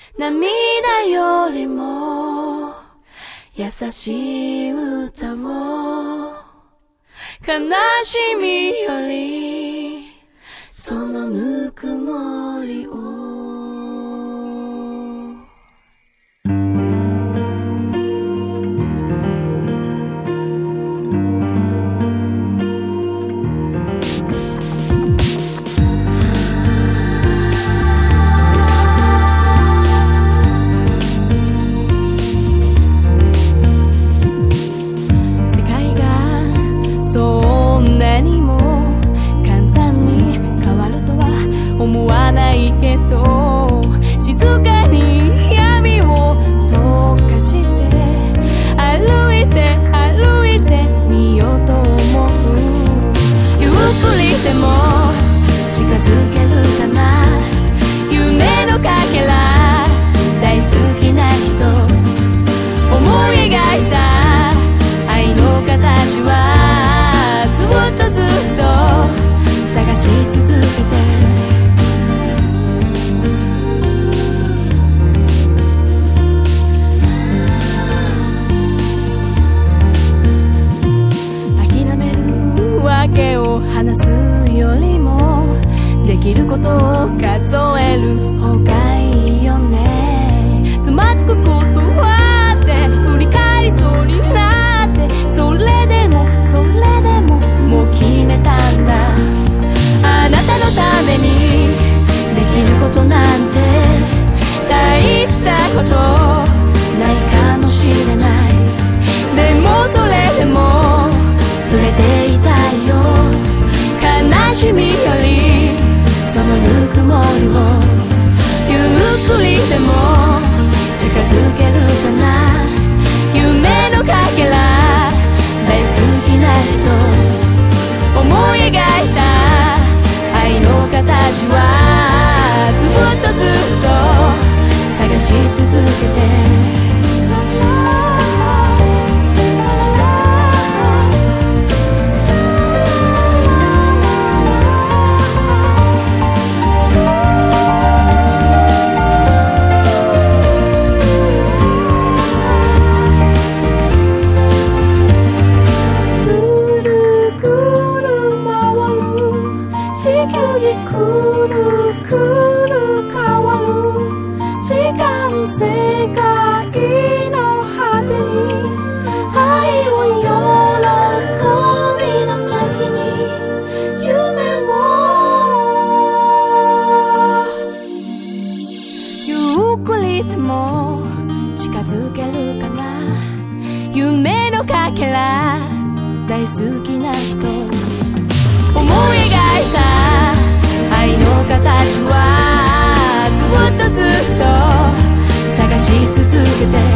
涙よりも優しい歌を、悲しみよりそのぬくもりを。思わないけど静かに闇を溶かして歩いてみようと思う。ゆっくりでも近づけるかな、夢のかけら大好きな人、思い描いた愛の形はずっと探し続けて、話すよりもできることを数える方がいいよね。つまずくことはあって振り返りそうになって、それでももう決めたんだ。あなたのためにできることなんて大したことないかもしれない。でもそれでも触れていたいよ。悲しみよりそのぬくもりを、ゆっくりでも近づけるかな、夢のかけら大好きな人、思い描いた愛の形はずっと探し続けて、世界の果てに愛を喜びの先に夢を、ゆっくりでも近づけるかな、夢のかけら大好きな人、思い描いた愛の形はずっと探し続けて